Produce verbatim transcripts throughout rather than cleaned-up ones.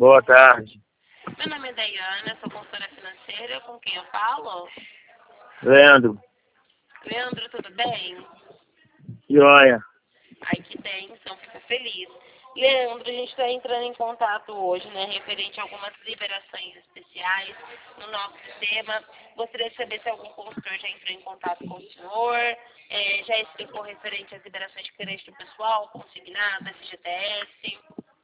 Boa tarde. Meu nome é Daiana, sou consultora financeira. Com quem eu falo? Leandro. Leandro, tudo bem? Joia. Ai, que bênção, fico feliz. Leandro, a gente está entrando em contato hoje, né, referente a algumas liberações especiais no nosso sistema. Gostaria de saber se algum consultor já entrou em contato com o senhor, é, já explicou referente às liberações de crédito pessoal, consignado, F G T S.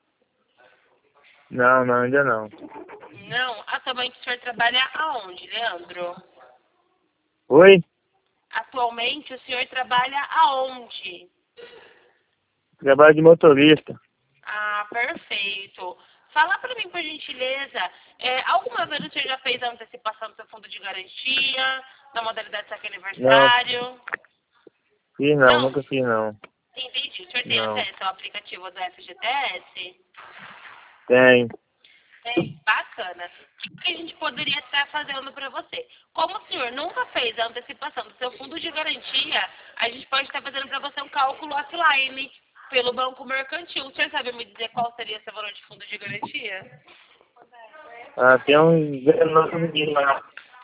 Não, não, ainda não. Não? Atualmente o senhor trabalha aonde, Leandro? Oi? Atualmente o senhor trabalha aonde? Trabalho de motorista. Ah, perfeito. Fala para mim, por gentileza, é, alguma vez o senhor já fez a antecipação do seu fundo de garantia, da modalidade saque Não, aniversário? fiz não, Não? nunca fiz não. Entendi. O senhor tem Não. acesso ao aplicativo do F G T S? Tem. Tem, bacana. O que a gente poderia estar fazendo para você? Como o senhor nunca fez a antecipação do seu fundo de garantia, a gente pode estar fazendo para você um cálculo offline pelo Banco Mercantil. O senhor sabe me dizer qual seria seu valor de fundo de garantia? Ah, tem uns dezenove mil lá.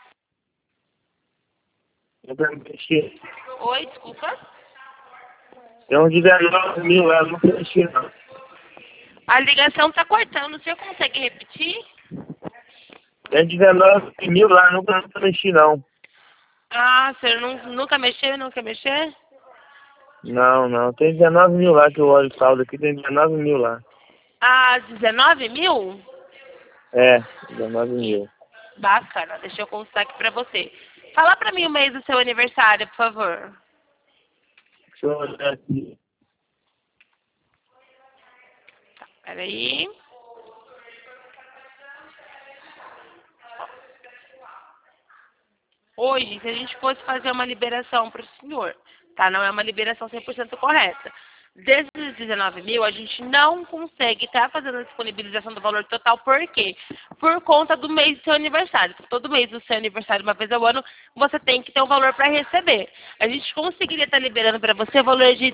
Nunca mexi. Oi, desculpa. Tem uns dezenove mil lá, nunca mexi não. A ligação está cortando. O senhor consegue repetir? Tem dezenove mil lá, nunca, nunca mexi não. Ah, o senhor nu- nunca mexeu, nunca mexeu? Não, não. Tem dezenove mil lá que eu olho o saldo aqui, tem dezenove mil lá. Ah, dezenove mil? É, dezenove mil. Bacana, deixa eu consultar aqui pra você. Fala pra mim o mês do seu aniversário, por favor. Deixa eu olhar aqui. Peraí. Hoje, se a gente fosse fazer uma liberação para o senhor, tá? Não é uma liberação cem por cento correta. Desses dezenove mil, a gente não consegue estar fazendo a disponibilização do valor total. Por quê? Por conta do mês do seu aniversário. Todo mês do seu aniversário, uma vez ao ano, você tem que ter um valor para receber. A gente conseguiria estar liberando para você o valor de